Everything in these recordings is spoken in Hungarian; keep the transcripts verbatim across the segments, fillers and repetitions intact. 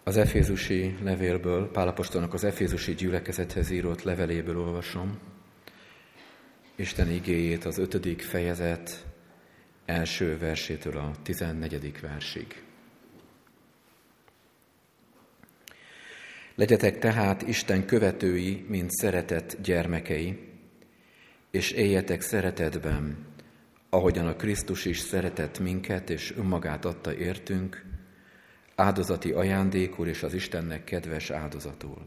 Az efézusi levélből, Pál apostolnak az efézusi gyülekezethez írott leveléből olvasom Isten igéjét, az ötödik fejezet első versétől a tizennegyedik versig. Legyetek tehát Isten követői, mint szeretett gyermekei, és éljetek szeretetben, ahogyan a Krisztus is szeretett minket, és önmagát adta értünk, áldozati ajándékul és az Istennek kedves áldozatul.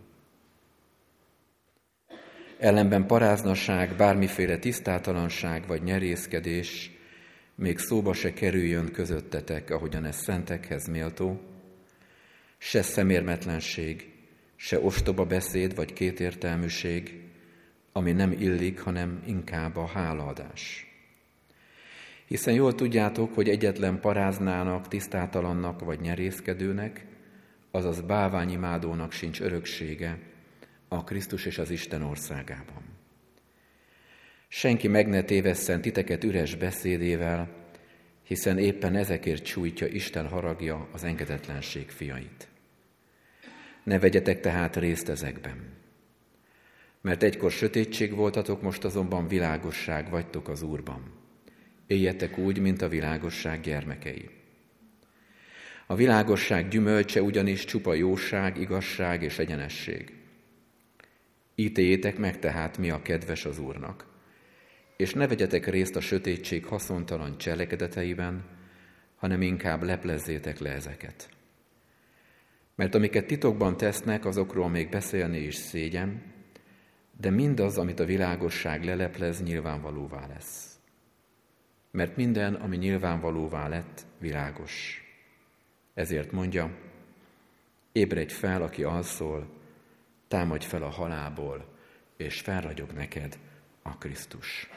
Ellenben paráznaság, bármiféle tisztátalanság vagy nyerészkedés még szóba se kerüljön közöttetek, ahogyan ez szentekhez méltó, se szemérmetlenség, se ostoba beszéd vagy kétértelműség, ami nem illik, hanem inkább a hálaadás. Hiszen jól tudjátok, hogy egyetlen paráznának, tisztátalannak vagy nyerészkedőnek, azaz bálványimádónak sincs öröksége a Krisztus és az Isten országában. Senki meg ne tévesszen titeket üres beszédével, hiszen éppen ezekért sújtja Isten haragja az engedetlenség fiait. Ne vegyetek tehát részt ezekben, mert egykor sötétség voltatok, most azonban világosság vagytok az Úrban. Éljetek úgy, mint a világosság gyermekei. A világosság gyümölcse ugyanis csupa jóság, igazság és egyenesség. Ítéljétek meg tehát, mi a kedves az Úrnak, és ne vegyetek részt a sötétség haszontalan cselekedeteiben, hanem inkább leplezzétek le ezeket. Mert amiket titokban tesznek, azokról még beszélni is szégyen, de mindaz, amit a világosság leleplez, nyilvánvalóvá lesz. Mert minden, ami nyilvánvalóvá lett, világos. Ezért mondja, ébredj fel, aki alszol, támadj fel a halálból, és felragyog neked a Krisztus.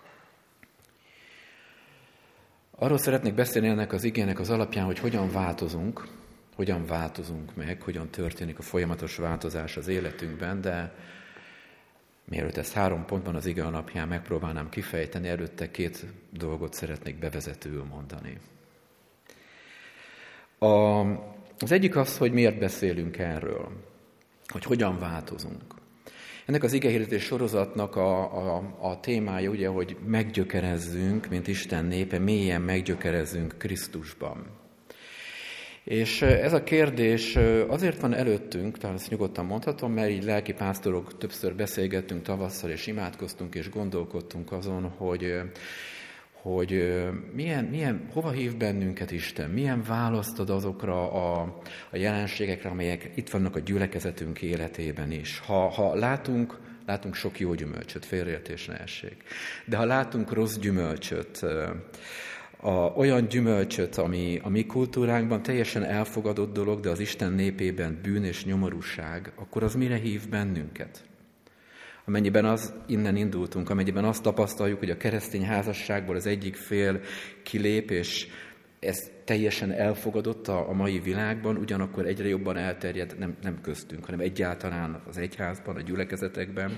Arról szeretnék beszélni ennek az igének az alapján, hogy hogyan változunk, hogyan változunk meg, hogyan történik a folyamatos változás az életünkben, de mielőtt ezt három pontban az ige alapján megpróbálnám kifejteni, előtte két dolgot szeretnék bevezetőül mondani. A, az egyik az, hogy miért beszélünk erről, hogy hogyan változunk. Ennek az igehirdetés sorozatnak a, a, a témája ugye, hogy meggyökerezzünk, mint Isten népe, mélyen meggyökerezzünk Krisztusban. És ez a kérdés azért van előttünk, talán ezt nyugodtan mondhatom, mert így lelkipásztorok többször beszélgettünk tavasszal, és imádkoztunk, és gondolkodtunk azon, hogy, hogy milyen, milyen, hova hív bennünket Isten, milyen választ ad azokra a, a jelenségekre, amelyek itt vannak a gyülekezetünk életében is. Ha, ha látunk, látunk sok jó gyümölcsöt, félreértés ne essék, de ha látunk rossz gyümölcsöt, A, olyan gyümölcsöt, ami a mi kultúránkban teljesen elfogadott dolog, de az Isten népében bűn és nyomorúság, akkor az mire hív bennünket? Amennyiben az innen indultunk, amennyiben azt tapasztaljuk, hogy a keresztény házasságból az egyik fél kilép, és ez teljesen elfogadott a, a mai világban, ugyanakkor egyre jobban elterjed, nem, nem köztünk, hanem egyáltalán az egyházban, a gyülekezetekben,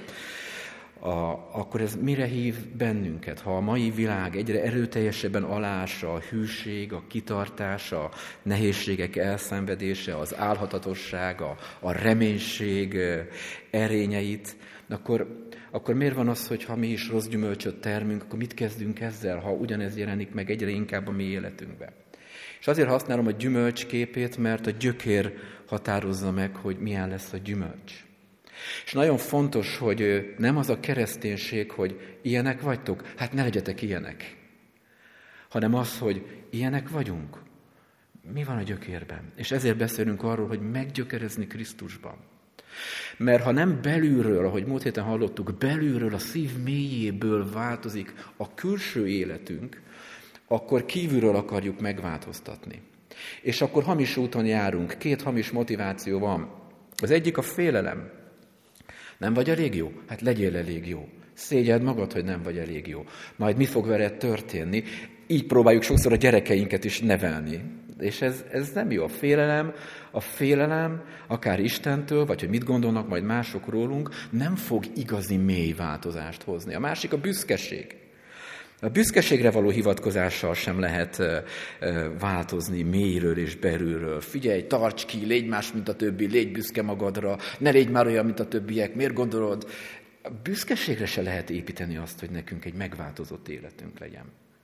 A, akkor ez mire hív bennünket? Ha a mai világ egyre erőteljesebben alássa a hűség, a kitartás, a nehézségek elszenvedése, az álhatatosság, a, a reménység erényeit, akkor, akkor miért van az, hogy ha mi is rossz gyümölcsöt termünk, akkor mit kezdünk ezzel, ha ugyanez jelenik meg egyre inkább a mi életünkben? És azért használom a gyümölcs képét, mert a gyökér határozza meg, hogy milyen lesz a gyümölcs. És nagyon fontos, hogy nem az a kereszténység, hogy ilyenek vagytok, hát ne legyetek ilyenek, hanem az, hogy ilyenek vagyunk. Mi van a gyökérben? És ezért beszélünk arról, hogy meggyökerezni Krisztusban. Mert ha nem belülről, ahogy múlt héten hallottuk, belülről, a szív mélyéből változik a külső életünk, akkor kívülről akarjuk megváltoztatni. És akkor hamis úton járunk. Két hamis motiváció van. Az egyik a félelem. Nem vagy elég jó? Hát legyél elég jó. Szégyeld magad, hogy nem vagy elég jó. Majd mi fog veled történni? Így próbáljuk sokszor a gyerekeinket is nevelni. És ez, ez nem jó. A félelem, a félelem, akár Istentől, vagy hogy mit gondolnak majd mások rólunk, nem fog igazi mély változást hozni. A másik a büszkeség. A büszkeségre való hivatkozással sem lehet változni mélyről és belülről. Figyelj, tarts ki, légy más, mint a többi, légy büszke magadra, ne légy már olyan, mint a többiek, miért gondolod? A büszkeségre se lehet építeni azt, hogy nekünk egy megváltozott életünk legyen.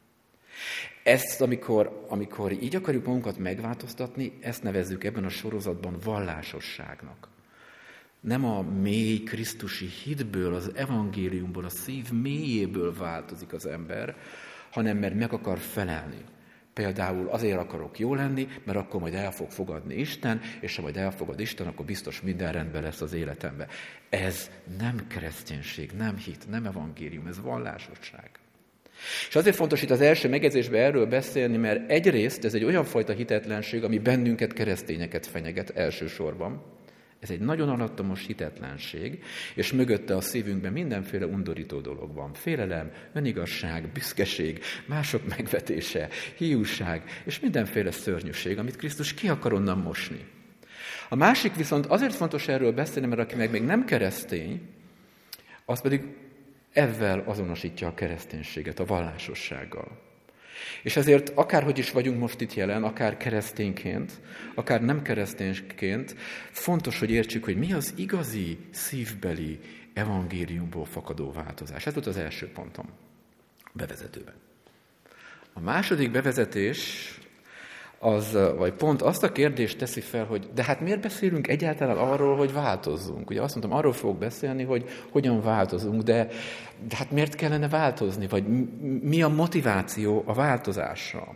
Ezt, amikor, amikor így akarjuk magunkat megváltoztatni, ezt nevezzük ebben a sorozatban vallásosságnak. Nem a mély krisztusi hitből, az evangéliumból, a szív mélyéből változik az ember, hanem mert meg akar felelni. Például azért akarok jó lenni, mert akkor majd el fog fogadni Isten, és ha majd elfogad Isten, akkor biztos minden rendben lesz az életemben. Ez nem kereszténység, nem hit, nem evangélium, ez vallásosság. És azért fontos itt az első megjegyzésben erről beszélni, mert egyrészt ez egy olyan fajta hitetlenség, ami bennünket, keresztényeket fenyeget elsősorban. Ez egy nagyon alattomos hitetlenség, és mögötte a szívünkben mindenféle undorító dolog van. Félelem, önigazság, büszkeség, mások megvetése, hiúság, és mindenféle szörnyűség, amit Krisztus ki akar onnan mosni. A másik viszont azért fontos erről beszélni, mert aki meg még nem keresztény, az pedig ezzel azonosítja a kereszténységet, a vallásossággal. És ezért akárhogy is vagyunk most itt jelen, akár keresztényként, akár nem keresztényként, fontos, hogy értsük, hogy mi az igazi szívbeli evangéliumból fakadó változás. Ez volt az első pontom bevezetőben. A második bevezetés, az, vagy pont azt a kérdést teszi fel, hogy de hát miért beszélünk egyáltalán arról, hogy változzunk? Ugye azt mondtam, arról fogok beszélni, hogy hogyan változunk, de, de hát miért kellene változni? Vagy mi a motiváció a változásra?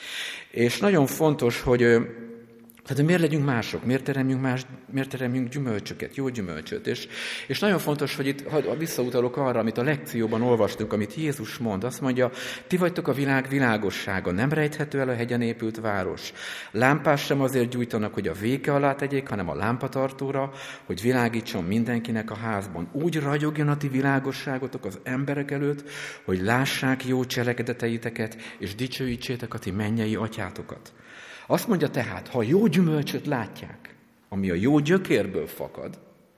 És nagyon fontos, hogy tehát miért legyünk mások, miért teremjünk, más, miért teremjünk gyümölcsöket, jó gyümölcsöt. És, és nagyon fontos, hogy itt ha visszautalok arra, amit a lekcióban olvastunk, amit Jézus mond. Azt mondja, ti vagytok a világ világossága, nem rejthető el a hegyen épült város. Lámpás sem azért gyújtanak, hogy a véke alá tegyék, hanem a lámpatartóra, hogy világítson mindenkinek a házban. Úgy ragyogjon a ti világosságotok az emberek előtt, hogy lássák jó cselekedeteiteket, és dicsőítsétek a ti mennyei atyátokat. Azt mondja tehát, ha jó gyümölcsöt látják, ami a jó gyökérből fakad,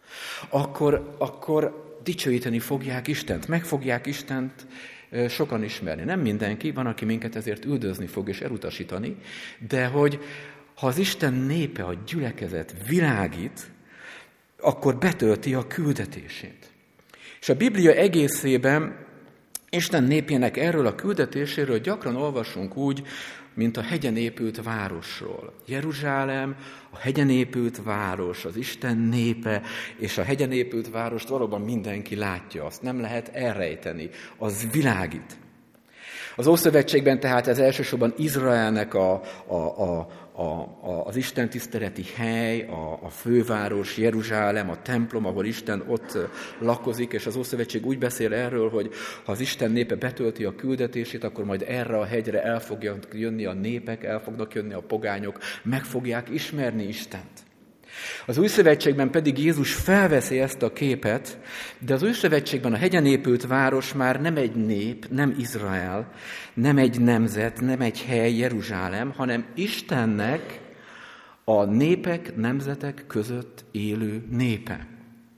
akkor, akkor dicsőíteni fogják Istent, meg fogják Istent sokan ismerni. Nem mindenki, van, aki minket ezért üldözni fog és elutasítani, de hogy ha az Isten népe, a gyülekezet világít, akkor betölti a küldetését. És a Biblia egészében Isten népének erről a küldetéséről gyakran olvasunk úgy, mint a hegyen épült városról. Jeruzsálem, a hegyen épült város, az Isten népe, és a hegyen épült várost valóban mindenki látja, azt nem lehet elrejteni, az világít. Az Ószövetségben tehát ez elsősorban Izraelnek a, a, a, a, a, az istentiszteleti hely, a, a főváros, Jeruzsálem, a templom, ahol Isten ott lakozik, és az Ószövetség úgy beszél erről, hogy ha az Isten népe betölti a küldetését, akkor majd erre a hegyre el fognak jönni a népek, el fognak jönni a pogányok, meg fogják ismerni Istent. Az Új Szövetségben pedig Jézus felveszi ezt a képet, de az Új Szövetségben a hegyen épült város már nem egy nép, nem Izrael, nem egy nemzet, nem egy hely, Jeruzsálem, hanem Istennek a népek, nemzetek között élő népe.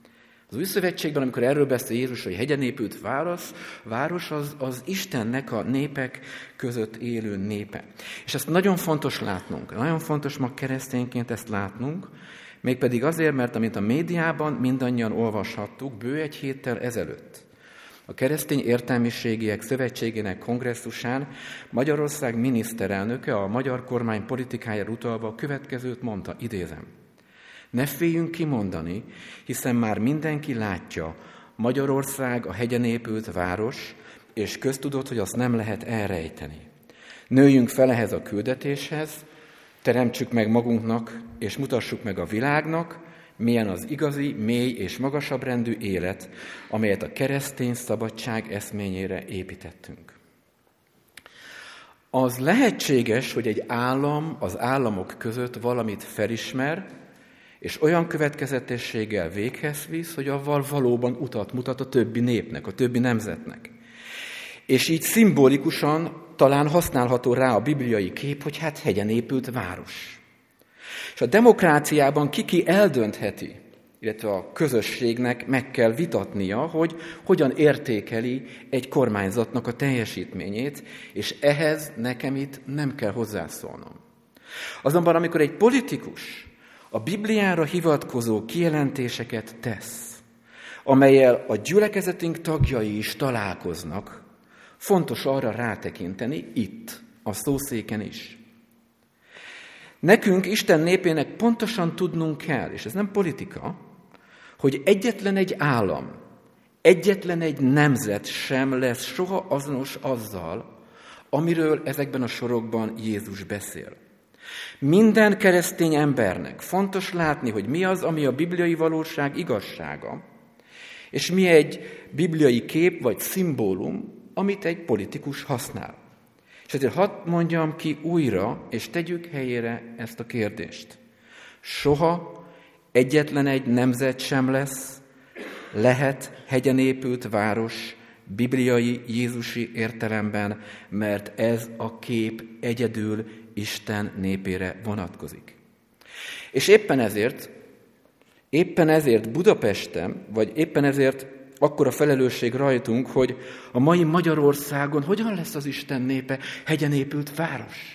Az Új Szövetségben, amikor erről beszél Jézus, hogy hegyen épült város, város az, az Istennek a népek között élő népe. És ezt nagyon fontos látnunk, nagyon fontos ma keresztényként ezt látnunk, mégpedig azért, mert amint a médiában mindannyian olvashattuk bő egy héttel ezelőtt. A Keresztény Értelmiségiek Szövetségének kongresszusán Magyarország miniszterelnöke a magyar kormány politikájára utalva a következőt mondta, idézem. Ne féljünk kimondani, hiszen már mindenki látja, Magyarország a hegyen épült város, és köztudott, hogy azt nem lehet elrejteni. Nőjünk fel ehhez a küldetéshez, teremtsük meg magunknak, és mutassuk meg a világnak, milyen az igazi, mély és magasabb rendű élet, amelyet a keresztény szabadság eszményére építettünk. Az lehetséges, hogy egy állam az államok között valamit felismer, és olyan következetességgel véghez visz, hogy avval valóban utat mutat a többi népnek, a többi nemzetnek. És így szimbolikusan talán használható rá a bibliai kép, hogy hát hegyen épült város. És a demokráciában ki-ki eldöntheti, illetve a közösségnek meg kell vitatnia, hogy hogyan értékeli egy kormányzatnak a teljesítményét, és ehhez nekem itt nem kell hozzászólnom. Azonban amikor egy politikus a Bibliára hivatkozó kijelentéseket tesz, amellyel a gyülekezetünk tagjai is találkoznak, fontos arra rátekinteni itt, a szószéken is. Nekünk, Isten népének pontosan tudnunk kell, és ez nem politika, hogy egyetlen egy állam, egyetlen egy nemzet sem lesz soha azonos azzal, amiről ezekben a sorokban Jézus beszél. Minden keresztény embernek fontos látni, hogy mi az, ami a bibliai valóság igazsága, és mi egy bibliai kép vagy szimbólum, amit egy politikus használ. És ezért hadd mondjam ki újra, és tegyük helyére ezt a kérdést. Soha egyetlen egy nemzet sem lesz, lehet hegyen épült város bibliai, jézusi értelemben, mert ez a kép egyedül Isten népére vonatkozik. És éppen ezért, éppen ezért Budapesten, vagy éppen ezért akkora felelősség rajtunk, hogy a mai Magyarországon hogyan lesz az Isten népe hegyen épült város.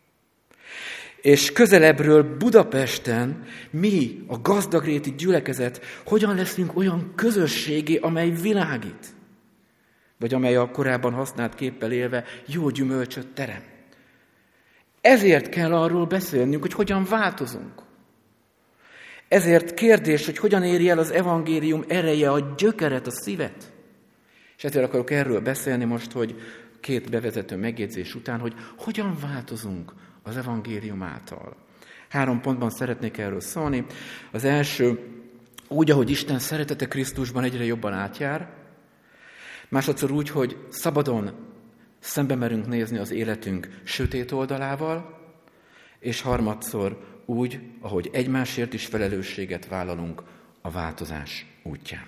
És közelebbről Budapesten mi, a gazdagréti gyülekezet, hogyan leszünk olyan közösségé, amely világít, vagy amely a korábban használt képpel élve jó gyümölcsöt terem. Ezért kell arról beszélnünk, hogy hogyan változunk. Ezért kérdés, hogy hogyan éri el az evangélium ereje a gyökeret, a szívet. És ezért akarok erről beszélni most, hogy két bevezető megjegyzés után, hogy hogyan változunk az evangélium által. Három pontban szeretnék erről szólni. Az első, úgy, ahogy Isten szeretete Krisztusban egyre jobban átjár. Másodszor úgy, hogy szabadon szembe merünk nézni az életünk sötét oldalával. És harmadszor úgy, ahogy egymásért is felelősséget vállalunk a változás útján.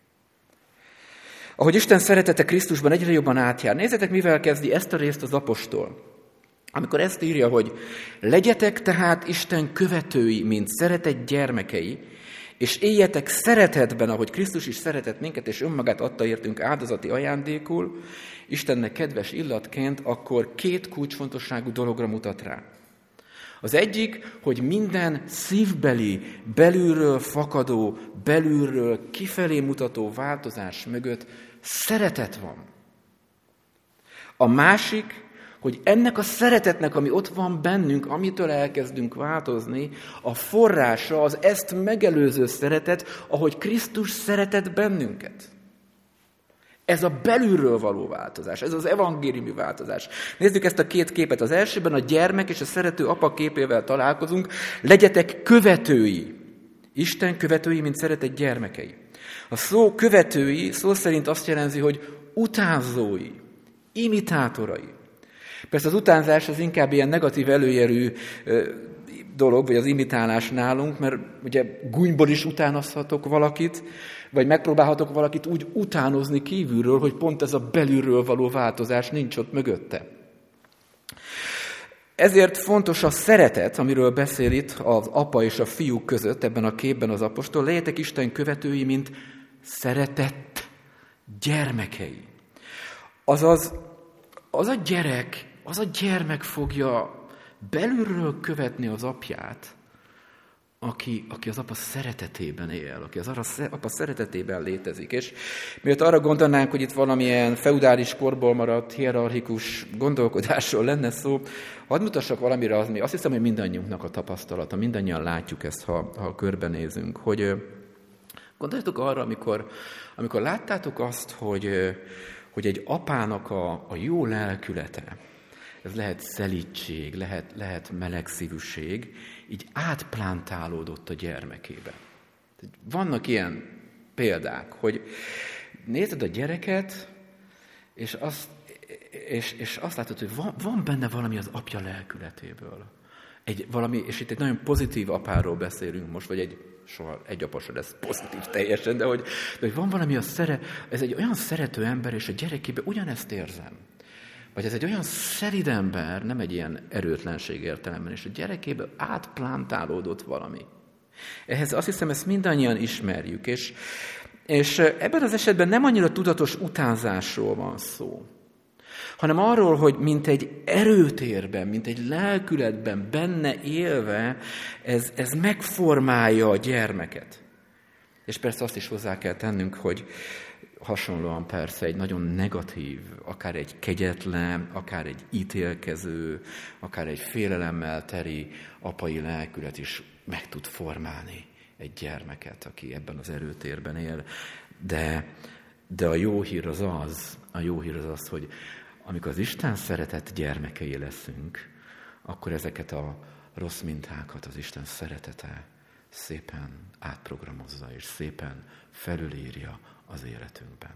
Ahogy Isten szeretete Krisztusban egyre jobban átjár. Nézzétek, mivel kezdi ezt a részt az apostol. Amikor ezt írja, hogy legyetek tehát Isten követői, mint szeretett gyermekei, és éljetek szeretetben, ahogy Krisztus is szeretett minket, és önmagát adta értünk áldozati ajándékul, Istennek kedves illatként, akkor két kulcsfontosságú dologra mutat rá. Az egyik, hogy minden szívbeli, belülről fakadó, belülről kifelé mutató változás mögött szeretet van. A másik, hogy ennek a szeretetnek, ami ott van bennünk, amitől elkezdünk változni, a forrása az ezt megelőző szeretet, ahogy Krisztus szeretett bennünket. Ez a belülről való változás, ez az evangéliumi változás. Nézzük ezt a két képet. Az elsőben a gyermek és a szerető apa képével találkozunk. Legyetek követői. Isten követői, mint szeretett gyermekei. A szó követői szó szerint azt jelenti, hogy utánzói, imitátorai. Persze az utánzás az inkább ilyen negatív előjelű dolog, vagy az imitálás nálunk, mert ugye gúnyból is utánozhatok valakit, vagy megpróbálhatok valakit úgy utánozni kívülről, hogy pont ez a belülről való változás nincs ott mögötte. Ezért fontos a szeretet, amiről beszél itt az apa és a fiú között, ebben a képben az apostol. Legyetek Isten követői, mint szeretett gyermekei. Azaz, az a gyerek, az a gyermek fogja belülről követni az apját, aki, aki az apa szeretetében él, aki az apa szeretetében létezik. És miért arra gondolnánk, hogy itt valamilyen feudális korból maradt, hierarchikus gondolkodásról lenne szó, hadd mutassak valamire, az, azt hiszem, hogy mindannyiunknak a tapasztalata, mindannyian látjuk ezt, ha, ha körbenézünk, hogy gondoljatok arra, amikor, amikor láttátok azt, hogy, hogy egy apának a, a jó lelkülete, ez lehet szelídség, lehet, lehet melegszívűség, így átplántálódott a gyermekébe. Vannak ilyen példák, hogy nézed a gyereket, és azt, és, és azt látod, hogy van, van benne valami az apja lelkületéből. Egy, valami, és itt egy nagyon pozitív apáról beszélünk most, vagy egy, soha egy apa sem lesz pozitív teljesen, de hogy, de hogy van valami, a szere, ez egy olyan szerető ember, és a gyerekében ugyanezt érzem. Vagy ez egy olyan szelíd ember, nem egy ilyen erőtlenség értelemben, és a gyerekéből átplántálódott valami. Ehhez azt hiszem, ezt mindannyian ismerjük, és, és ebben az esetben nem annyira tudatos utánzásról van szó, hanem arról, hogy mint egy erőtérben, mint egy lelkületben benne élve, ez, ez megformálja a gyermeket. És persze azt is hozzá kell tennünk, hogy hasonlóan persze egy nagyon negatív, akár egy kegyetlen, akár egy ítélkező, akár egy félelemmel teri apai lelkület is meg tud formálni egy gyermeket, aki ebben az erőtérben él. De, de a jó hír az az, a jó hír az az, hogy amikor az Isten szeretett gyermekei leszünk, akkor ezeket a rossz mintákat az Isten szeretete szépen átprogramozza, és szépen felülírja az életünkben.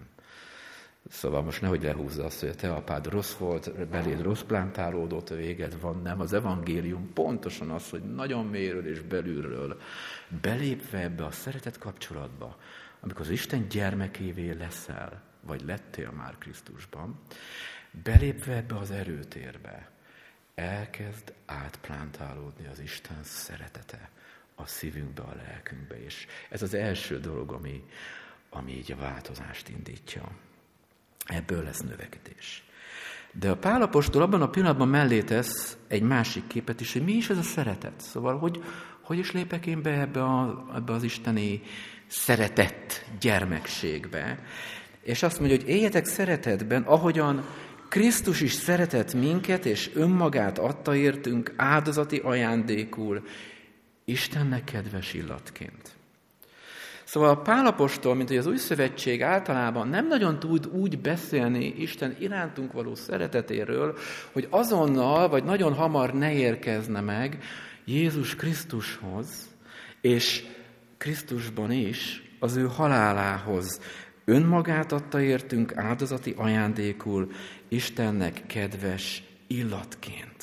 Szóval most nehogy lehúzza azt, hogy a te apád rossz volt, beléd rossz plántálódott, véged van, nem. Az evangélium pontosan az, hogy nagyon mélyről és belülről belépve ebbe a szeretet kapcsolatba, amikor az Isten gyermekévé leszel, vagy lettél már Krisztusban, belépve ebbe az erőtérbe, elkezd átplántálódni az Isten szeretete a szívünkbe, a lelkünkbe, és ez az első dolog, ami, ami így a változást indítja. Ebből lesz növekedés. De a Pál apostol abban a pillanatban mellé tesz egy másik képet is, hogy mi is ez a szeretet. Szóval, hogy, hogy is lépek én be ebbe, a, ebbe az isteni szeretett gyermekségbe. És azt mondja, hogy éljetek szeretetben, ahogyan Krisztus is szeretett minket, és önmagát adta értünk áldozati ajándékul, Istennek kedves illatként. Szóval a Pál apostol, mint hogy az új szövetség általában nem nagyon tud úgy beszélni Isten irántunk való szeretetéről, hogy azonnal, vagy nagyon hamar ne érkezne meg Jézus Krisztushoz, és Krisztusban is az ő halálához. Önmagát adta értünk áldozati ajándékul, Istennek kedves illatként.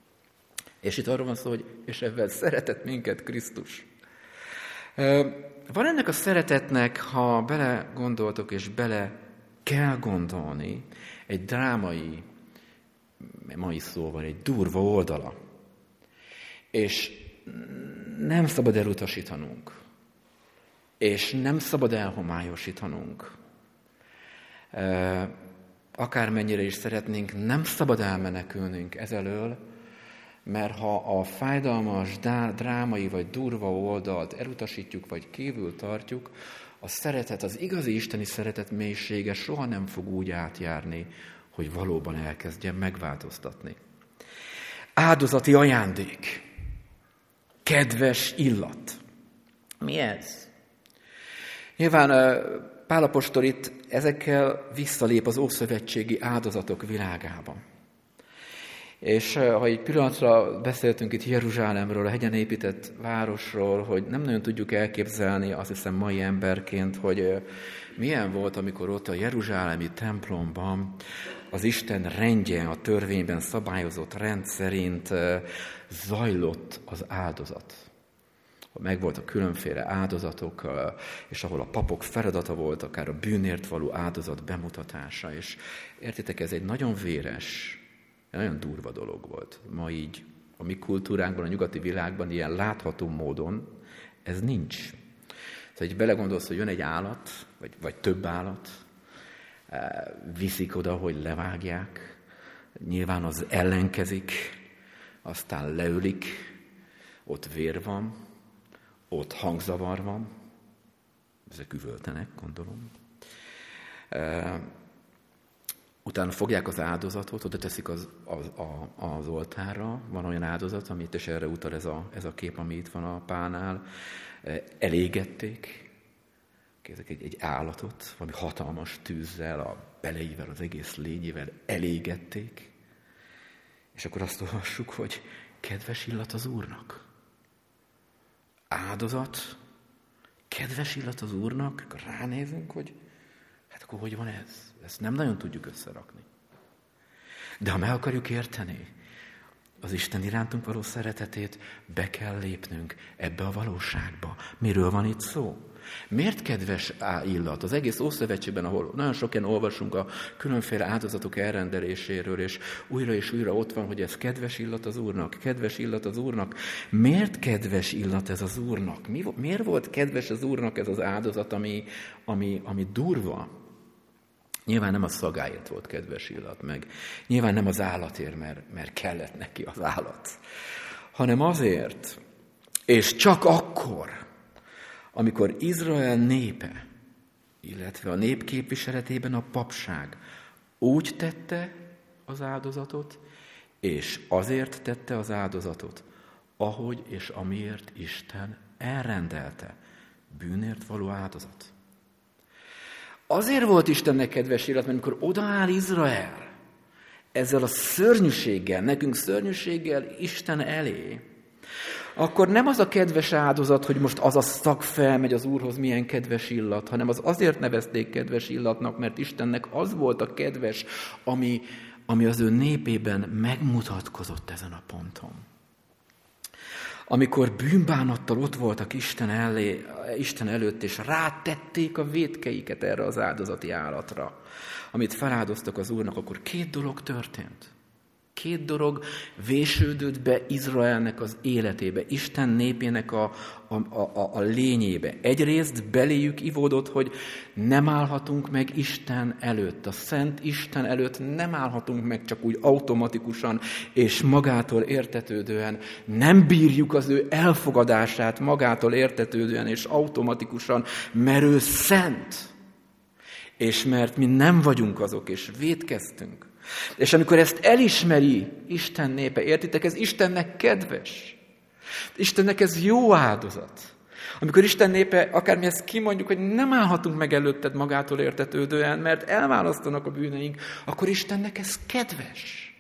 És itt arról van szó, hogy és ebben szeretett minket Krisztus. Van ennek a szeretetnek, ha bele gondoltok és bele kell gondolni, egy drámai, mai szóval egy durva oldala. És nem szabad elutasítanunk. És nem szabad elhomályosítanunk. Akármennyire is szeretnénk, nem szabad elmenekülnünk ezelől, mert ha a fájdalmas, drámai vagy durva oldalt elutasítjuk, vagy kívül tartjuk, a szeretet, az igazi isteni szeretet mélysége soha nem fog úgy átjárni, hogy valóban elkezdjen megváltoztatni. Áldozati ajándék. Kedves illat. Mi ez? Nyilván Pál apostol itt ezekkel visszalép az ószövetségi áldozatok világába. És ha egy pillanatra beszéltünk itt Jeruzsálemről, a hegyen épített városról, hogy nem nagyon tudjuk elképzelni, azt hiszem mai emberként, hogy milyen volt, amikor ott a jeruzsálemi templomban az Isten rendje, a törvényben szabályozott rend szerint zajlott az áldozat. Megvolt a különféle áldozatok, és ahol a papok feladata volt, akár a bűnért való áldozat bemutatása. És értitek, ez egy nagyon véres, nagyon durva dolog volt. Ma így a mi kultúránkban, a nyugati világban ilyen látható módon ez nincs. Szóval így belegondolsz, hogy jön egy állat, vagy, vagy több állat, viszik oda, hogy levágják, nyilván az ellenkezik, aztán leülik, ott vér van, ott hangzavar van, ezek üvöltenek, gondolom. Utána fogják az áldozatot, oda teszik az, az, az oltárra, van olyan áldozat, amit és erre utal ez a, ez a kép, ami itt van a Pálnál. Elégették, ezek egy, egy állatot, valami hatalmas tűzzel, a beleivel, az egész lényével elégették, és akkor azt olvassuk, hogy kedves illat az Úrnak. Áldozat, kedves illat az Úrnak, akkor ránézünk, hogy hát akkor hogy van ez? Ezt nem nagyon tudjuk összerakni. De ha meg akarjuk érteni az Isten irántunk való szeretetét, be kell lépnünk ebbe a valóságba. Miről van itt szó? Miért kedves illat? Az egész Ószövetségben, ahol nagyon sokan olvasunk a különféle áldozatok elrendeléséről, és újra és újra ott van, hogy ez kedves illat az Úrnak, kedves illat az Úrnak. Miért kedves illat ez az Úrnak? Mi, miért volt kedves az Úrnak ez az áldozat, ami, ami, ami durva? Nyilván nem a szagáért volt kedves illat, meg nyilván nem az állatért, mert, mert kellett neki az állat, hanem azért, és csak akkor, amikor Izrael népe, illetve a nép képviseletében a papság úgy tette az áldozatot, és azért tette az áldozatot, ahogy és amiért Isten elrendelte, bűnért való áldozat. Azért volt Istennek kedves illat, mert amikor odaáll Izrael, ezzel a szörnyűséggel, nekünk szörnyűséggel Isten elé, akkor nem az a kedves áldozat, hogy most az a szag felmegy az Úrhoz, milyen kedves illat, hanem az azért nevezték kedves illatnak, mert Istennek az volt a kedves, ami, ami az ő népében megmutatkozott ezen a ponton. Amikor bűnbánattal ott voltak Isten, elé, Isten előtt, és rátették a vétkeiket erre az áldozati állatra, amit feláldoztak az Úrnak, akkor két dolog történt. Két dolog vésődött be Izraelnek az életébe, Isten népének a, a, a, a lényébe. Egyrészt beléjük ivódott, hogy nem állhatunk meg Isten előtt, a Szent Isten előtt nem állhatunk meg csak úgy automatikusan és magától értetődően. Nem bírjuk az ő elfogadását magától értetődően és automatikusan, mert ő szent. És mert mi nem vagyunk azok, és vétkeztünk. És amikor ezt elismeri Isten népe, értitek, ez Istennek kedves. Istennek ez jó áldozat. Amikor Isten népe, akár mi ezt kimondjuk, hogy nem állhatunk meg előtted magától értetődően, mert elválasztanak a bűneink, akkor Istennek ez kedves.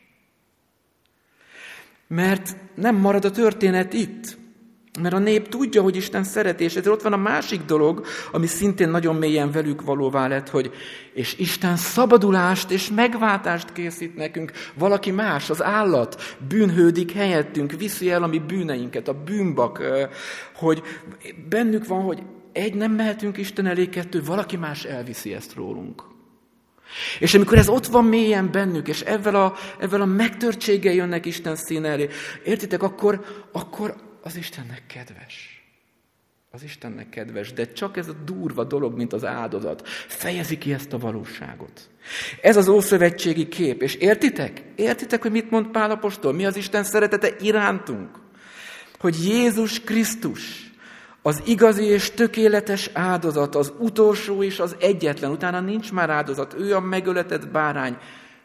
Mert nem marad a történet itt. Mert a nép tudja, hogy Isten szereti, és ezért ott van a másik dolog, ami szintén nagyon mélyen velük valóvá lett, hogy és Isten szabadulást és megváltást készít nekünk. Valaki más, az állat bűnhődik helyettünk, viszi el a mi bűneinket, a bűnbak, hogy bennük van, hogy egy, nem mehetünk Isten elé, kettő, valaki más elviszi ezt rólunk. És amikor ez ott van mélyen bennük, és ezzel a, ezzel a megtörtséggel jönnek Isten színe elé, értitek, akkor, akkor az Istennek kedves. Az Istennek kedves, de csak ez a durva dolog, mint az áldozat, fejezi ki ezt a valóságot. Ez az ószövetségi kép, és értitek? Értitek, hogy mit mond Pál apostol? Mi az Isten szeretete irántunk? Hogy Jézus Krisztus az igazi és tökéletes áldozat, az utolsó és az egyetlen, utána nincs már áldozat, ő a megöletett bárány.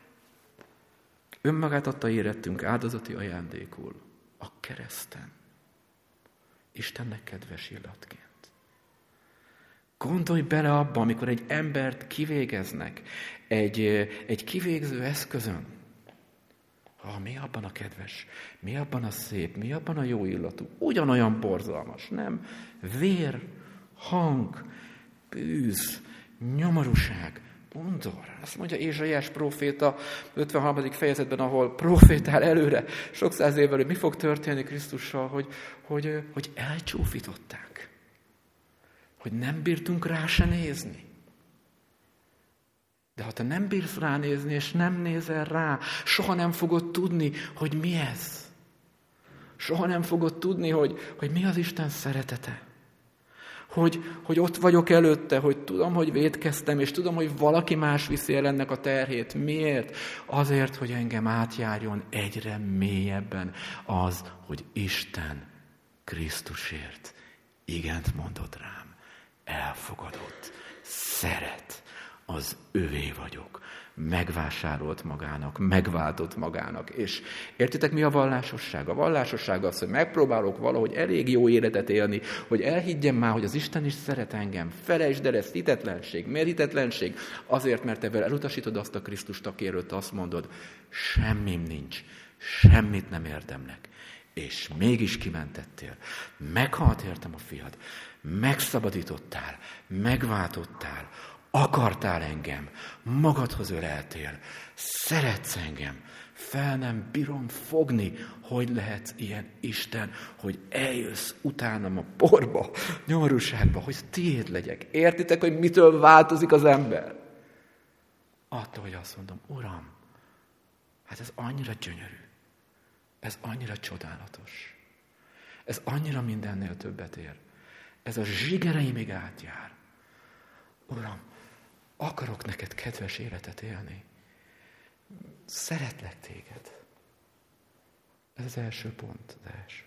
Önmagát adta érettünk áldozati ajándékul a kereszten. Istennek kedves illatként. Gondolj bele abba, amikor egy embert kivégeznek egy, egy kivégző eszközön. Ah, mi abban a kedves, mi abban a szép, mi abban a jó illatú, ugyanolyan borzalmas, nem? Vér, hang, bűz, nyomorúság, undor. Azt mondja Ézsaiás próféta ötvenharmadik fejezetben, ahol profétál előre sok száz évvel, hogy mi fog történni Krisztussal, hogy, hogy, hogy elcsúfították. Hogy nem bírtunk rá se nézni. De ha te nem bírsz ránézni, és nem nézel rá, soha nem fogod tudni, hogy mi ez. Soha nem fogod tudni, hogy, hogy mi az Isten szeretete. Hogy, hogy ott vagyok előtte, hogy tudom, hogy vétkeztem, és tudom, hogy valaki más viszi el ennek a terhét. Miért? Azért, hogy engem átjárjon egyre mélyebben az, hogy Isten Krisztusért igent mondott rám, elfogadott, szeret, az övé vagyok, megvásárolt magának, megváltott magának. És értitek, mi a vallásosság? A vallásosság az, hogy megpróbálok valahogy elég jó életet élni, hogy elhiggyem már, hogy az Isten is szeret engem. Felejtsd el, ez hitetlenség. Miért hitetlenség? Azért, mert te elutasítod azt a Krisztust, aki előtt azt mondod, semmim nincs, semmit nem érdemlek. És mégis kimentettél. Meghalt értem a fiad. Megszabadítottál, megváltottál, akartál engem, magadhoz öleltél, szeretsz engem, Fel nem bírom fogni, hogy lehetsz ilyen Isten, hogy eljössz utánam a porba, nyomorúságba, hogy tiéd legyek. Értitek, hogy mitől változik az ember? Attól, hogy azt mondom, Uram, hát ez annyira gyönyörű, ez annyira csodálatos, ez annyira mindennél többet ér, ez a zsigereimig átjár. Uram, akarok neked kedves életet élni. Szeretlek téged. Ez az első pont, az első.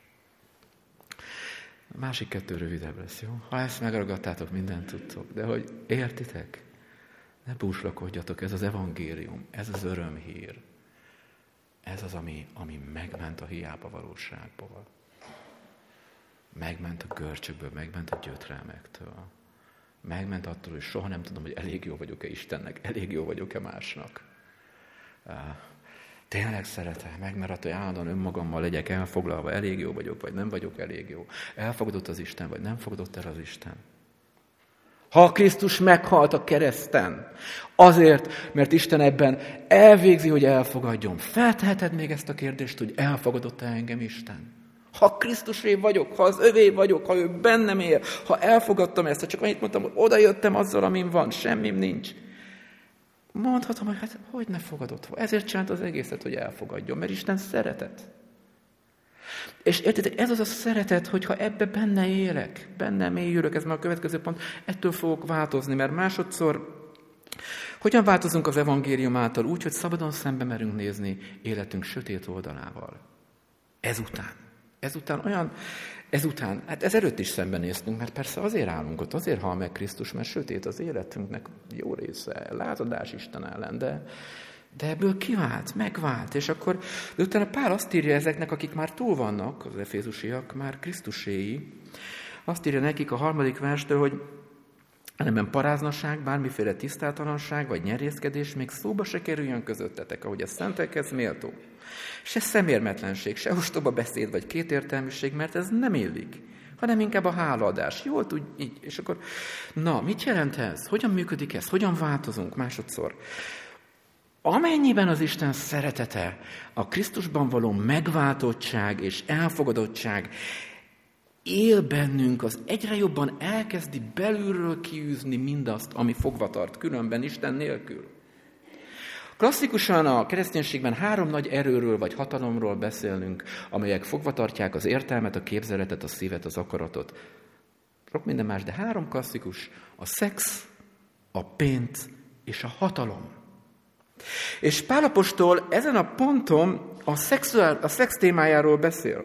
A másik kettő rövidebb lesz, jó? Ha ezt megragadtátok, mindent tudtok. De hogy értitek? Ne búslakodjatok, ez az evangélium, ez az örömhír. Ez az, ami, ami megment a hiába valóságból. Megment a görcsökből, megment a gyötrelmektől. Megment attól, hogy soha nem tudom, hogy elég jó vagyok-e Istennek, elég jó vagyok-e másnak. Uh, tényleg szeretem, megmaradt, hogy állandóan önmagammal legyek elfoglalva, elég jó vagyok, vagy nem vagyok elég jó. Elfogadott az Isten, vagy nem fogadott el az Isten. Ha Krisztus meghalt a kereszten, azért, mert Isten ebben elvégzi, hogy elfogadjon. Felteheted még ezt a kérdést, hogy elfogadott-e engem Isten? Ha Krisztusé vagyok, ha az övé vagyok, ha ő bennem él, ha elfogadtam ezt, ha csak annyit mondtam, hogy oda jöttem azzal, amin van, semmim nincs. Mondhatom, hogy hát hogy ne fogadott. Ezért csinált az egészet, hogy elfogadjon, mert Isten szeretet. És értitek, ez az a szeretet, hogyha ebbe benne élek, benne mélyülök, ez már a következő pont, ettől fogok változni, mert másodszor hogyan változunk az evangélium által? Úgy, hogy szabadon szembe merünk nézni életünk sötét oldalával. Ezután. Ezután olyan, ezután, hát ez előtt is szembenéztünk, mert persze azért állunk ott, azért hal meg Krisztus, mert sötét az életünknek jó része, lázadás Isten ellen, de, de ebből kivált, megvált, és akkor, de utána Pál azt írja ezeknek, akik már túl vannak, az efézusiak, már Krisztuséi, azt írja nekik a harmadik verstől, hogy ellenben paráznaság, bármiféle tisztátalanság vagy nyerészkedés még szóba se kerüljön közöttetek, ahogy ez szentekhez méltó. Se szemérmetlenség, se ostoba beszéd vagy kétértelműség, mert ez nem illik, hanem inkább a hálaadás. Jól tud így. És akkor, na, mit jelent ez? Hogyan működik ez? Hogyan változunk másodszor? Amennyiben az Isten szeretete, a Krisztusban való megváltottság és elfogadottság él bennünk, az egyre jobban elkezdi belülről kiűzni mindazt, ami fogva tart, különben Isten nélkül. Klasszikusan a kereszténységben három nagy erőről vagy hatalomról beszélünk, amelyek fogva tartják az értelmet, a képzeletet, a szívet, az akaratot. Sok minden más, de három klasszikus, a szex, a pénz és a hatalom. És Pál apostol ezen a ponton a, szexuál, a szex témájáról beszél.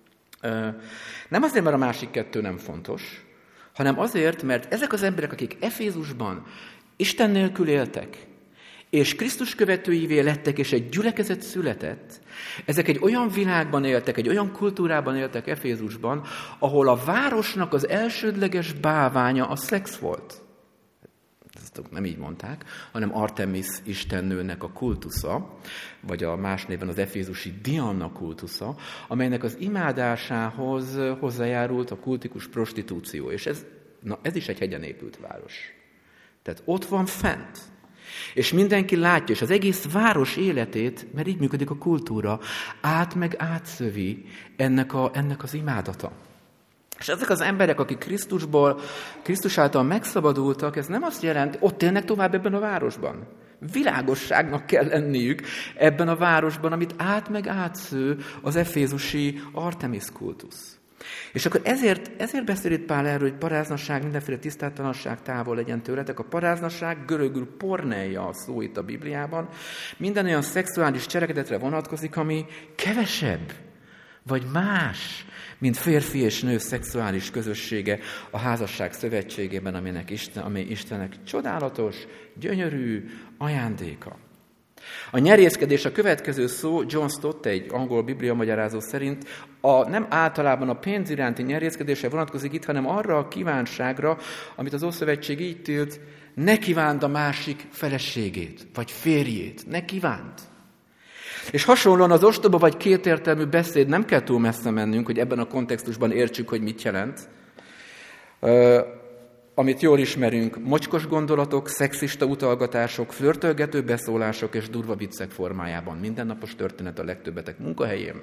Nem azért, mert a másik kettő nem fontos, hanem azért, mert ezek az emberek, akik Efézusban Isten nélkül éltek, és Krisztus követőivé lettek, és egy gyülekezet született, ezek egy olyan világban éltek, egy olyan kultúrában éltek Efézusban, ahol a városnak az elsődleges bálványa a szex volt. Ezt nem így mondták, hanem Artemis istennőnek a kultusza, vagy a más néven az efézusi Diana kultusza, amelynek az imádásához hozzájárult a kultikus prostitúció. És ez, na, ez is egy hegyen épült város. Tehát ott van fent. És mindenki látja, és az egész város életét, mert így működik a kultúra, át meg átszövi ennek, a, ennek az imádata. És ezek az emberek, akik Krisztusból, Krisztus által megszabadultak, ez nem azt jelenti, ott élnek tovább ebben a városban. Világosságnak kell lenniük ebben a városban, amit át meg átsző az efézusi Artemis kultusz. És akkor ezért, ezért beszél itt Pál erről, hogy paráznaság, mindenféle tisztátalanság távol legyen tőletek. A paráznaság, görögül porneia a szó itt a Bibliában, minden olyan szexuális cselekedetre vonatkozik, ami kevesebb, vagy más, mint férfi és nő szexuális közössége a házasság szövetségében, aminek Isten, ami Istennek csodálatos, gyönyörű ajándéka. A nyerészkedés a következő szó, John Stott, egy angol bibliamagyarázó szerint, a, nem általában a pénz iránti nyerészkedésre vonatkozik itt, hanem arra a kívánságra, amit az Ószövetség így tilt, ne kívánd a másik feleségét, vagy férjét, ne kívánd. És hasonlóan az ostoba vagy kétértelmű beszéd, nem kell túl messze mennünk, hogy ebben a kontextusban értsük, hogy mit jelent. amit jól ismerünk, mocskos gondolatok, szexista utalgatások, flörtölgető beszólások és durva viccek formájában. Mindennapos történet a legtöbbetek munkahelyén.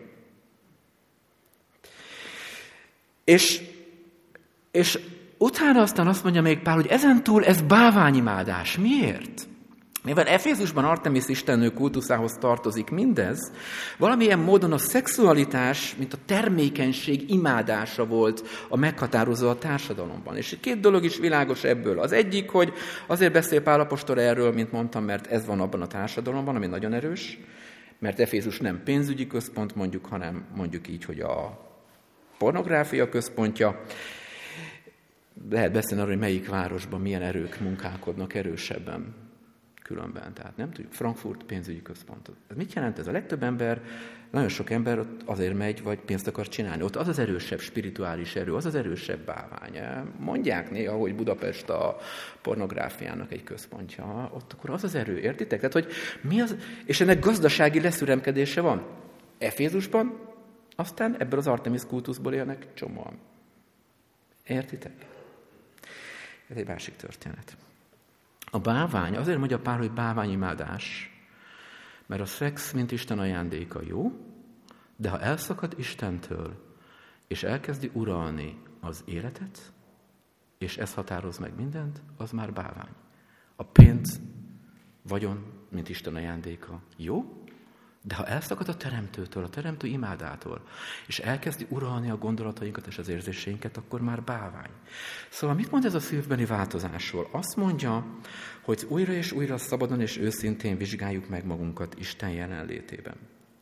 És, és utána aztán azt mondja még Pál, hogy ezentúl ez bálványimádás. Miért? Mivel Efézusban Artemisz istennő kultuszához tartozik mindez, valamilyen módon a szexualitás, mint a termékenység imádása volt a meghatározó a társadalomban. És két dolog is világos ebből. Az egyik, hogy azért beszél Pál apostol erről, mint mondtam, mert ez van abban a társadalomban, ami nagyon erős, mert Efézus nem pénzügyi központ mondjuk, hanem mondjuk így, hogy a pornográfia központja. Lehet beszélni arról, hogy melyik városban milyen erők munkálkodnak erősebben. Különben, tehát nem tudjuk. Frankfurt pénzügyi központ. Ez mit jelent ez? A legtöbb ember, nagyon sok ember ott azért megy, vagy pénzt akar csinálni. Ott az az erősebb spirituális erő, az az erősebb bálvány. Mondják néha, hogy Budapest a pornográfiának egy központja. Ott akkor az az erő, értitek? Tehát, hogy mi az? És ennek gazdasági leszüremkedése van. Efézusban, aztán ebből az Artemisz kultuszból élnek csomóan. Értitek? Ez egy másik történet. A bálvány, azért mondja Pál, hogy bálványimádás, mert a szex, mint Isten ajándéka jó, de ha elszakad Istentől, és elkezdi uralni az életet, és ez határoz meg mindent, az már bálvány. A pénz, vagyon, mint Isten ajándéka jó, de ha elszakad a teremtőtől, a teremtő imádától, és elkezdi uralni a gondolatainkat és az érzéseinket, akkor már bálvány. Szóval mit mond ez a szívbeni változásról? Azt mondja, hogy újra és újra szabadon és őszintén vizsgáljuk meg magunkat Isten jelenlétében.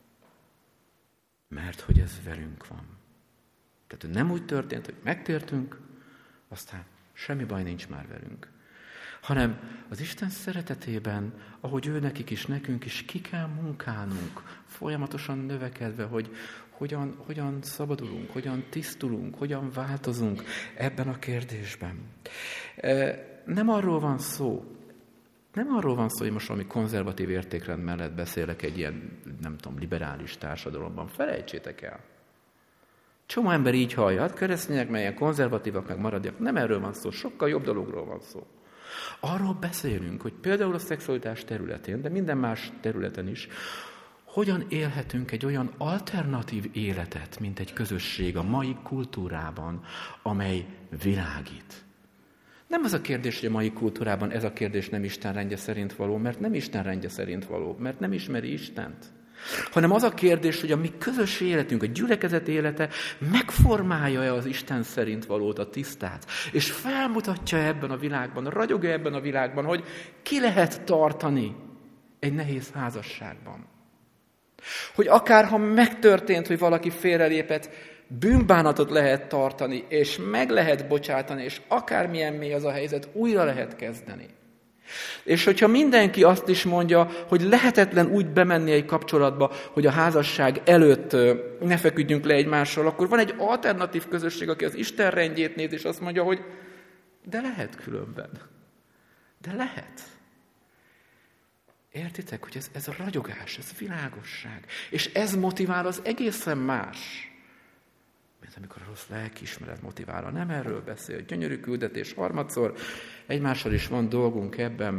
Mert hogy ez velünk van. Tehát nem úgy történt, hogy megtértünk, aztán semmi baj nincs már velünk. Hanem az Isten szeretetében, ahogy ő nekik is, nekünk is ki kell munkálnunk, folyamatosan növekedve, hogy hogyan, hogyan szabadulunk, hogyan tisztulunk, hogyan változunk ebben a kérdésben. Nem arról van szó, nem arról van szó, hogy most valami konzervatív értékrend mellett beszélek egy ilyen, nem tudom, liberális társadalomban. Felejtsétek el. Csomó ember így hallja, hát keresztények, melyen konzervatívak, meg maradjak. Nem erről van szó, sokkal jobb dologról van szó. Arról beszélünk, hogy például a szexualitás területén, de minden más területen is, hogyan élhetünk egy olyan alternatív életet, mint egy közösség a mai kultúrában, amely világít. Nem az a kérdés, hogy a mai kultúrában ez a kérdés nem Isten rendje szerint való, mert nem Isten rendje szerint való, mert nem ismeri Istent. Hanem az a kérdés, hogy a mi közös életünk, a gyülekezet élete megformálja-e az Isten szerint valót, a tisztát, és felmutatja ebben a világban, ragyog ebben a világban, hogy ki lehet tartani egy nehéz házasságban. Hogy akárha megtörtént, hogy valaki félrelépett, bűnbánatot lehet tartani, és meg lehet bocsátani, és akármilyen mély az a helyzet, újra lehet kezdeni. És hogyha mindenki azt is mondja, hogy lehetetlen úgy bemenni egy kapcsolatba, hogy a házasság előtt ne feküdjünk le egymással, akkor van egy alternatív közösség, aki az Isten rendjét néz, és azt mondja, hogy de lehet különben. De lehet. Értitek, hogy ez, ez a ragyogás, ez világosság. És ez motivál az egészen más, mint amikor a rossz lelkiismeret motivál. Nem erről beszél. Gyönyörű küldetés harmadszor. Egymással is van dolgunk ebben.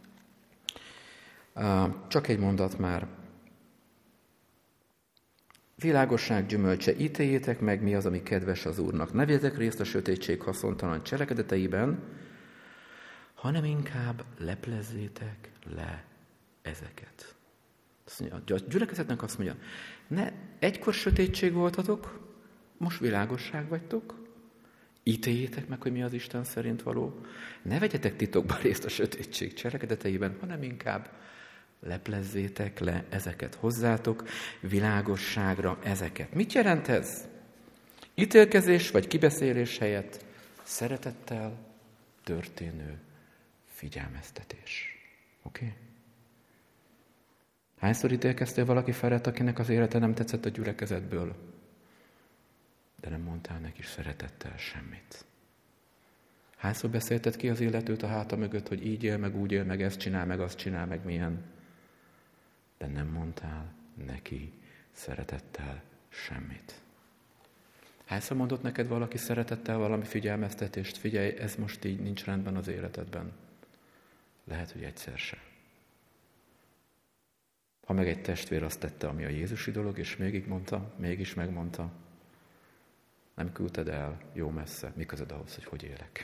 Csak egy mondat már. Világosság gyümölcse, ítéljétek meg, mi az, ami kedves az Úrnak. Ne vegyetek részt a sötétség haszontalan cselekedeteiben, hanem inkább leplezzétek le ezeket. Azt mondja, a gyülekezetnek azt mondja, ne egykor sötétség voltatok, most világosság vagytok, ítéljétek meg, hogy mi az Isten szerint való. Ne vegyetek titokban részt a sötétség cselekedeteiben, hanem inkább leplezzétek le ezeket, hozzátok világosságra ezeket. Mit jelent ez? Ítélkezés vagy kibeszélés helyett szeretettel történő figyelmeztetés. Oké? Okay? Hányszor ítélkeztél valaki felett, akinek az élete nem tetszett a gyülekezetből, de nem mondtál neki szeretettel semmit? Hányszor beszélted ki az illetőt a háta mögött, hogy így él, meg úgy él, meg ezt csinál, meg azt csinál, meg milyen, de nem mondtál neki szeretettel semmit? Hányszor mondott neked valaki szeretettel valami figyelmeztetést? Figyelj, ez most így nincs rendben az életedben. Lehet, hogy egyszer se. Ha meg egy testvér azt tette, ami a jézusi dolog, és mégig mondta, mégis megmondta, nem küldted el jó messze, mi közöd ahhoz, hogy hogy élek.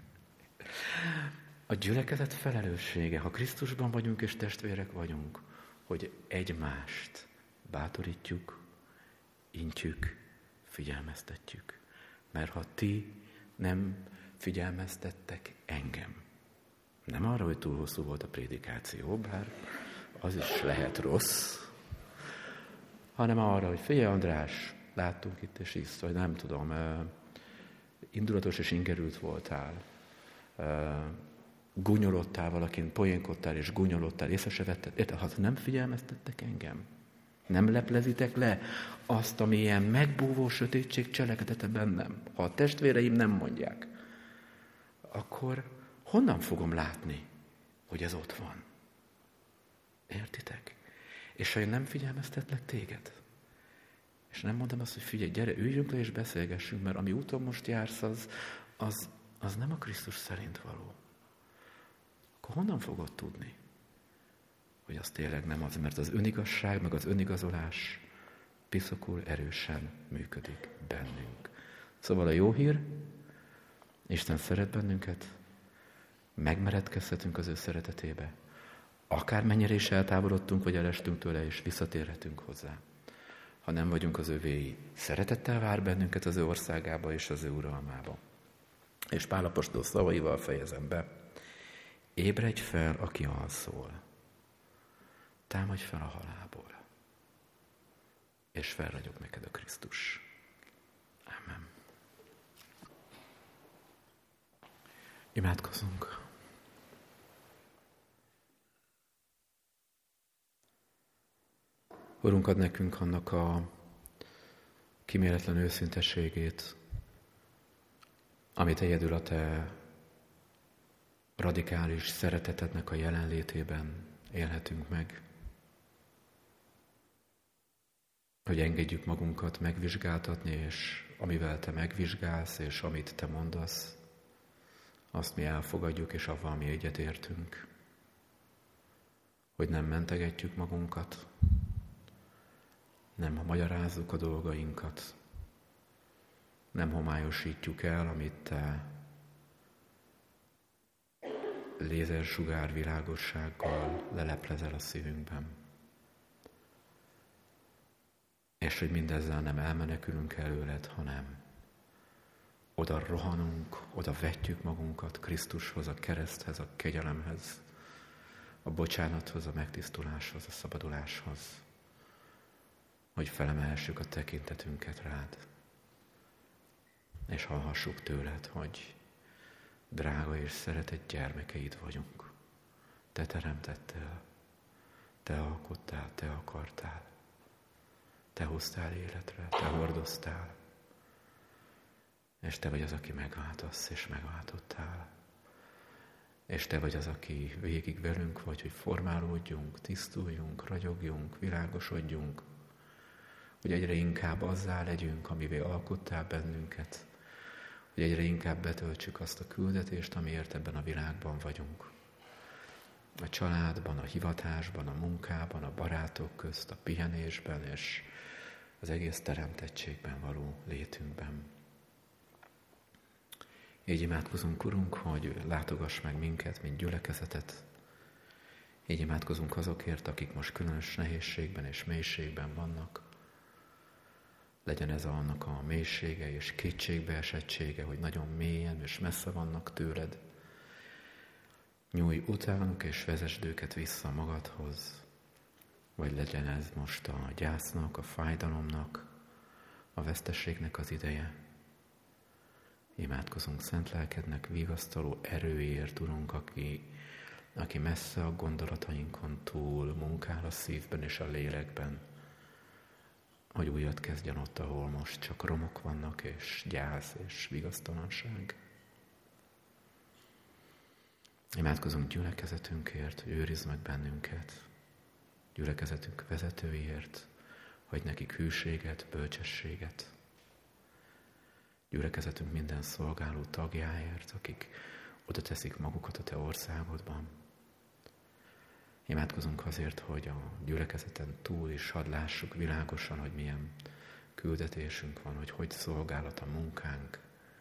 A gyülekezet felelőssége, ha Krisztusban vagyunk és testvérek vagyunk, hogy egymást bátorítjuk, intjük, figyelmeztetjük. Mert ha ti nem figyelmeztettek engem, nem arra, hogy túl hosszú volt a prédikáció, bár az is lehet rossz, hanem arra, hogy figyelj András, láttunk itt és ízt, vagy nem tudom, indulatos és ingerült voltál, gúnyolodtál valakin, poénkodtál és gúnyolodtál, észre se vetted. Érted, ha nem figyelmeztettek engem, nem leplezitek le azt, ami ilyen megbúvó sötétség cselekedete bennem, ha a testvéreim nem mondják, akkor honnan fogom látni, hogy ez ott van? Értitek? És ha én nem figyelmeztetlek téged, és nem mondom azt, hogy figyelj, gyere, üljünk le és beszélgessünk, mert ami úton most jársz, az, az, az nem a Krisztus szerint való. Akkor honnan fogod tudni, hogy az tényleg nem az, mert az önigazság, meg az önigazolás piszokul erősen működik bennünk. Szóval a jó hír, Isten szeret bennünket, megmeredkezhetünk az ő szeretetébe, akármennyire is eltávolodtunk, vagy elestünk tőle, és visszatérhetünk hozzá. Ha nem vagyunk az övéi, szeretettel vár bennünket az ő országába és az ő uralmába. És Pál apostol szavaival fejezem be. Ébredj fel, aki alszol. Támadj fel a halálból. És felragyog neked a Krisztus. Amen. Imádkozzunk. Urunk, ad nekünk annak a kíméletlen őszintességét, amit egyedül a Te radikális szeretetednek a jelenlétében élhetünk meg. Hogy engedjük magunkat megvizsgáltatni, és amivel Te megvizsgálsz, és amit Te mondasz, azt mi elfogadjuk, és avval mi egyetértünk. Hogy nem mentegetjük magunkat, nem magyarázzuk a dolgainkat, nem homályosítjuk el, amit Te lézersugár világossággal leleplezel a szívünkben. És hogy mindezzel nem elmenekülünk előled, hanem oda rohanunk, oda vetjük magunkat Krisztushoz, a kereszthez, a kegyelemhez, a bocsánathoz, a megtisztuláshoz, a szabaduláshoz, hogy felemelhessük a tekintetünket rád, és hallhassuk tőled, hogy drága és szeretett gyermekeid vagyunk. Te teremtettél, Te alkottál, Te akartál, Te hoztál életre, Te hordoztál, és Te vagy az, aki megváltasz és megváltottál. És Te vagy az, aki végig velünk vagy, hogy formálódjunk, tisztuljunk, ragyogjunk, világosodjunk, hogy egyre inkább azzá legyünk, amivé alkottál bennünket, hogy egyre inkább betöltsük azt a küldetést, amiért ebben a világban vagyunk. A családban, a hivatásban, a munkában, a barátok közt, a pihenésben és az egész teremtettségben való létünkben. Így imádkozunk, Urunk, hogy látogass meg minket, mint gyülekezetet. Így imádkozunk azokért, akik most különös nehézségben és mélységben vannak. Legyen ez annak a mélysége és kétségbeesettsége, hogy nagyon mélyen és messze vannak tőled. Nyújj utánuk és vezesd őket vissza magadhoz. Vagy legyen ez most a gyásznak, a fájdalomnak, a veszteségnek az ideje. Imádkozunk szent lelkednek vigasztaló erőért, Urunk, aki, aki messze a gondolatainkon túl munkál a szívben és a lélekben, hogy újat kezdjen ott, ahol most csak romok vannak, és gyász, és vigasztalanság. Imádkozunk gyülekezetünkért, hogy őrizd meg bennünket, gyülekezetünk vezetőiért, hogy nekik hűséget, bölcsességet. gyülekezetünk minden szolgáló tagjáért, akik oda teszik magukat a Te országodban. Imádkozunk azért, hogy a gyülekezeten túl is hadd lássuk világosan, hogy milyen küldetésünk van, hogy hogy szolgálat a munkánk.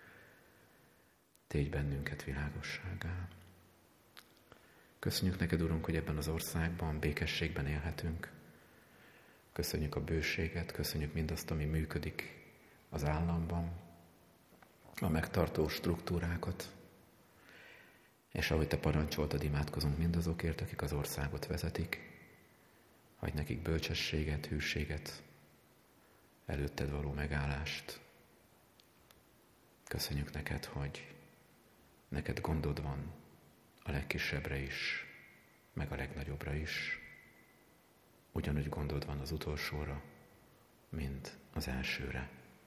Tégy bennünket világosságá. Köszönjük neked, Urunk, hogy ebben az országban békességben élhetünk. Köszönjük a bőséget, köszönjük mindazt, ami működik az államban, a megtartó struktúrákat, és ahogy Te parancsoltad, imádkozunk mindazokért, akik az országot vezetik, hagy nekik bölcsességet, hűséget, előtted való megállást. Köszönjük neked, hogy neked gondod van a legkisebbre is, meg a legnagyobbra is. Ugyanúgy gondod van az utolsóra, mint az elsőre.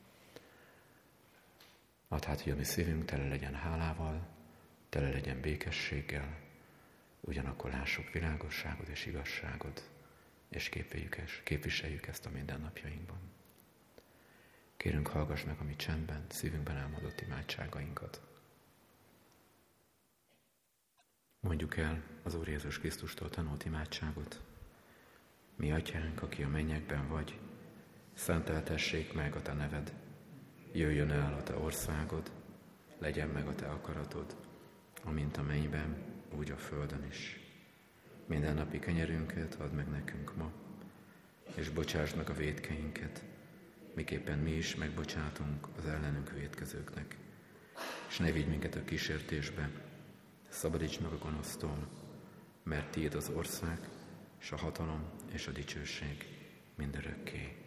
Add hát, hogy a mi szívünk tele legyen hálával, tele legyen békességgel, ugyanakkor lássuk világosságod és igazságod, és képviseljük ezt a mindennapjainkban. Kérünk, hallgass meg a mi csendben, szívünkben elmondott imádságainkat. Mondjuk el az Úr Jézus Krisztustól tanult imádságot. Mi Atyánk, aki a mennyekben vagy, szenteltessék meg a Te neved, jöjjön el a Te országod, legyen meg a Te akaratod, amint a mennyben, úgy a földön is. Minden napi kenyerünket add meg nekünk ma, és bocsásd meg a vétkeinket, miképpen mi is megbocsátunk az ellenünk vétkezőknek. És ne vigy minket a kísértésbe, szabadíts meg a gonosztól, mert Tiéd az ország, és a hatalom, és a dicsőség mindörökké.